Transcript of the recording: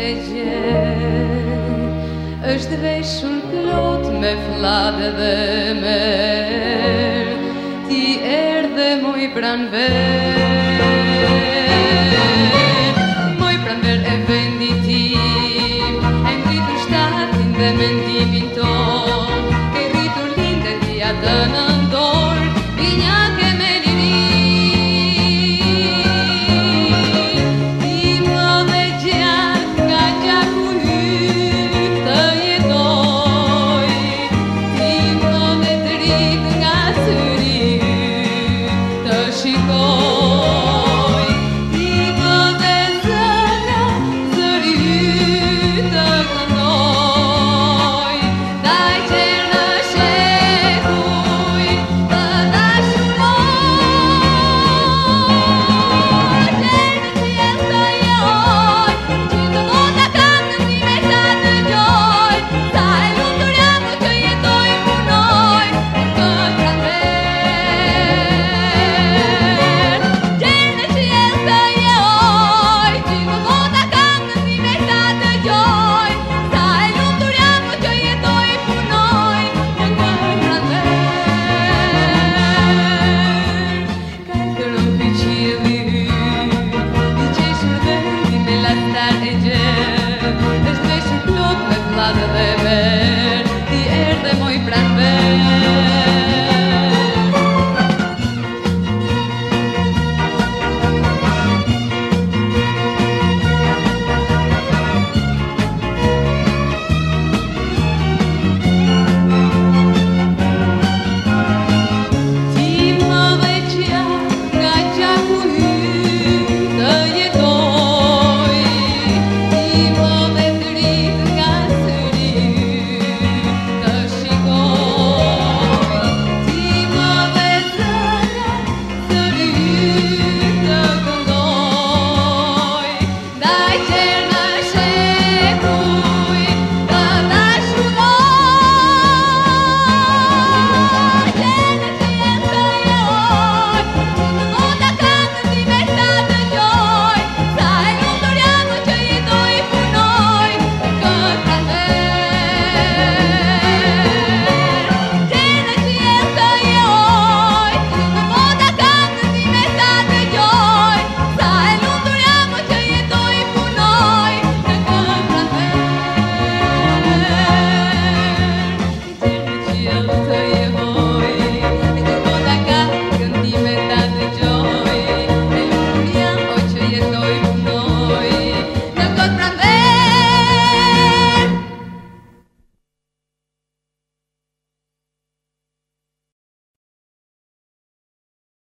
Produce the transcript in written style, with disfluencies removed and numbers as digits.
e gjerë, është veshur plot me fllate dhe merë, ti erdhe moj pranver. Moj pranver e vendi tim, e ngritur shtatin dhe mendimin ton, ke rritur lindëria të nëndor, vinjake me liri. Ti më dhe gjak nga gjaku yt të jetoj, ti më dhe drit nga syri yt të shikoj, ti më dhe zëna zëri yt të këndoj, daj qenë në shekuj të dashuroj, qenë në qiell të joj, që të bota kam gëzime sa të gjoj, sa e lumtur jam që jetoj punoj për këtë pranver. Qenë në qiell të joj, që të bota kam gëzime sa të gjoj, sa e lumtur jam që jetoj punoj për këtë pranver. Kaltëron ky qielli yt, i qeshur vendi me lastar e gjerë,